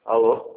Alô?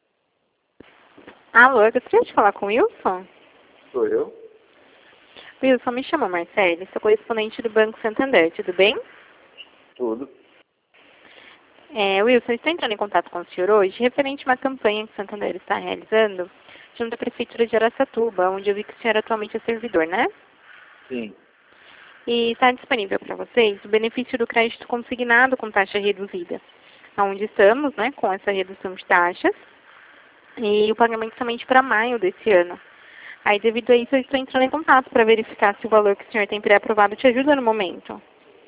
Alô, eu gostaria de falar com o Wilson. Sou eu? Wilson, me chama Marcele, sou correspondente do Banco Santander, tudo bem? Tudo. Wilson, estou entrando em contato com o senhor hoje, referente a uma campanha que o Santander está realizando junto à Prefeitura de Araçatuba, onde eu vi que o senhor atualmente é servidor, né? Sim. E está disponível para vocês o benefício do crédito consignado com taxa reduzida, onde estamos, né, com essa redução de taxas, e o pagamento somente para maio desse ano. Aí, devido a isso, eu estou entrando em contato para verificar se o valor que o senhor tem pré-aprovado te ajuda no momento.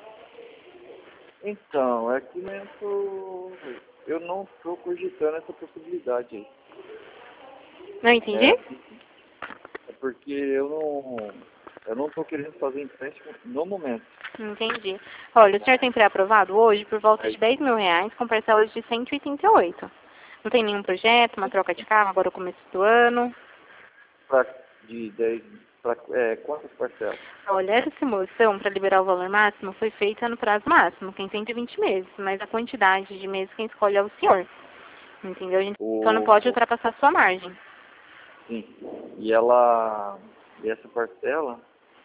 Então, é que eu não estou cogitando essa possibilidade aí. Não entendi? É porque eu não estou querendo fazer empréstimo no momento. Entendi. Olha, o senhor tem pré-aprovado hoje por volta de R$ 10.000 com parcelas de 188. Não tem nenhum projeto, uma troca de carro agora no começo do ano? De 10, quantas parcelas? Olha, essa simulação para liberar o valor máximo foi feita no prazo máximo, que é em 120 meses, mas a quantidade de meses quem escolhe é o senhor. Entendeu? A gente só não pode ultrapassar a sua margem. Sim. E essa parcela,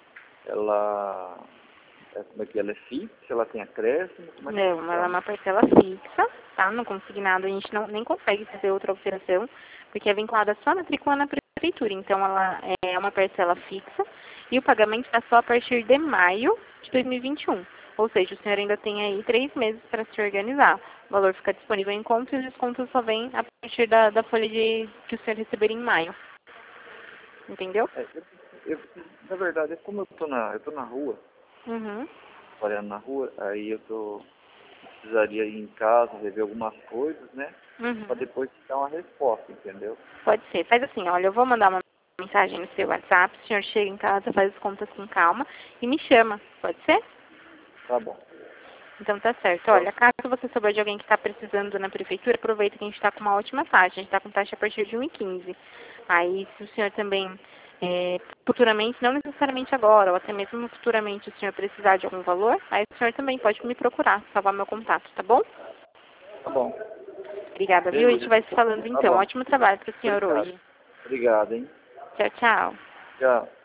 como é que ela é fixa? Ela tem acréscimo? Como é que Não, ela é funciona? uma parcela fixa, tá? No consignado a gente nem consegue fazer outra alteração, porque é vinculada só à matrícula na prefeitura. Então, ela é uma parcela fixa e o pagamento está só a partir de maio de 2021. Ou seja, o senhor ainda tem aí 3 meses para se organizar. O valor fica disponível em conta e os descontos só vêm a partir da folha que o senhor receber em maio. Entendeu? Na verdade, como eu tô na rua, Uhum. trabalhando na rua, aí precisaria ir em casa, rever algumas coisas, né? Para Uhum. depois te dar uma resposta, entendeu? Pode ser. Faz assim, olha, eu vou mandar uma mensagem no seu WhatsApp, o senhor chega em casa, faz as contas com calma e me chama. Pode ser? Tá bom. Então tá certo. Olha, caso você souber de alguém que está precisando na prefeitura, aproveita que a gente está com uma ótima taxa. A gente está com taxa a partir de 1,15. Aí, se o senhor também, futuramente, não necessariamente agora, ou até mesmo futuramente, o senhor precisar de algum valor, aí o senhor também pode me procurar, salvar meu contato, tá bom? Tá bom. Obrigada, viu? A gente Beleza. vai se falando Tá então. bom. Ótimo trabalho para o senhor Obrigado. hoje. Obrigado, hein? Tchau, tchau. Tchau.